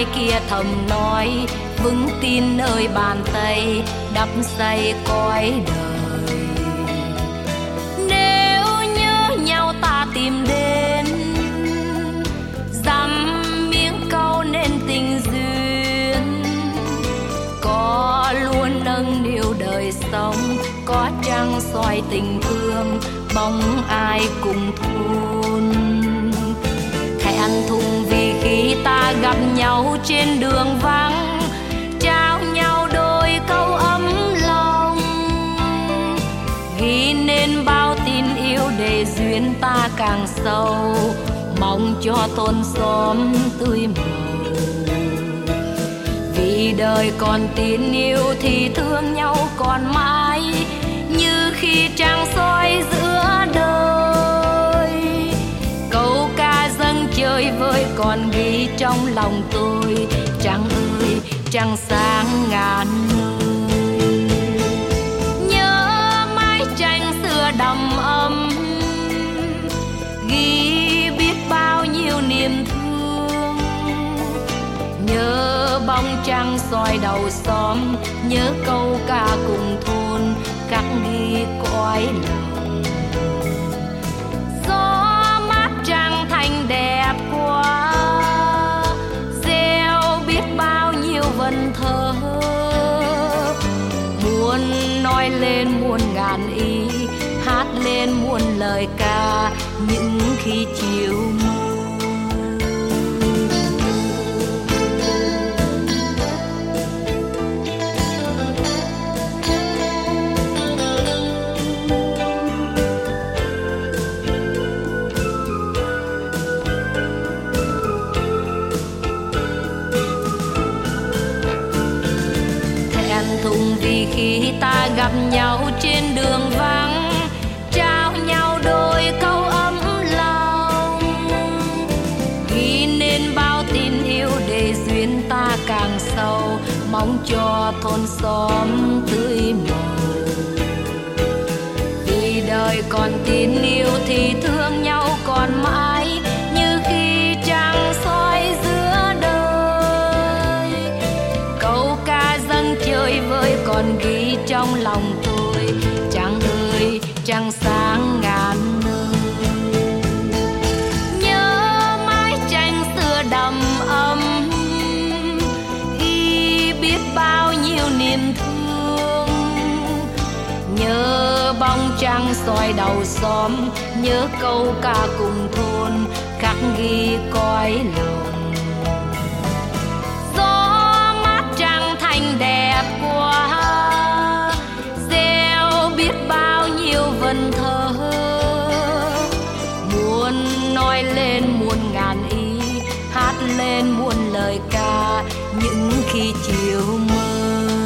ai kia thầm nói, vững tin nơi bàn tay đắp xây cõi đời. Nếu nhớ nhau ta tìm đến, dăm miếng câu nên tình duyên. Có luôn nâng niu đời sống, có trăng soi tình thương, bóng ai cùng thôn. Thẹn thùng vì khi ta gặp nhau trên đường vắng, trao nhau đôi câu ấm lòng, ghi nên bao tin yêu để duyên ta càng sâu, mong cho thôn xóm tươi màu. Vì đời còn tin yêu thì thương nhau còn mãi, như khi trăng soi giữa đời. Câu ca dâng chơi vơi còn ghi trong lòng tôi, trăng ơi trăng sáng ngàn nơi. Nhớ mái tranh xưa đầm ấm, ghi biết bao nhiêu niềm thương. Nhớ bóng trăng soi đầu xóm, nhớ câu ca cùng thôn khắc ghi cõi lòng. Gió mát trăng thanh đẹp quá, gieo biết bao nhiêu vần thơ. Muốn nói lên muôn ngàn ý, hát lên muôn lời ca những khi chiều mưa. Thùng vì khi ta gặp nhau trên đường vắng, trao nhau đôi câu ấm lòng, ghi nên bao tin yêu để duyên ta càng sâu, mong cho thôn xóm tươi màu. Vì đời còn tin yêu thì thương nhau còn mãi, như khi trăng soi giữa đời. Câu ca dâng chơi vơi còn ghi trong lòng tôi, trăng ơi trăng sáng ngàn nơi. Nhớ mái tranh xưa đầm ấm, ghi biết bao nhiêu niềm thương. Nhớ bóng trăng soi đầu xóm, nhớ câu ca cùng thôn khắc ghi cõi lòng. Gió mát trăng thanh đẹp quá, gieo biết bao nhiêu vần thơ. Muốn nói lên muôn ngàn ý, hát lên muôn lời ca những khi chiều mơ.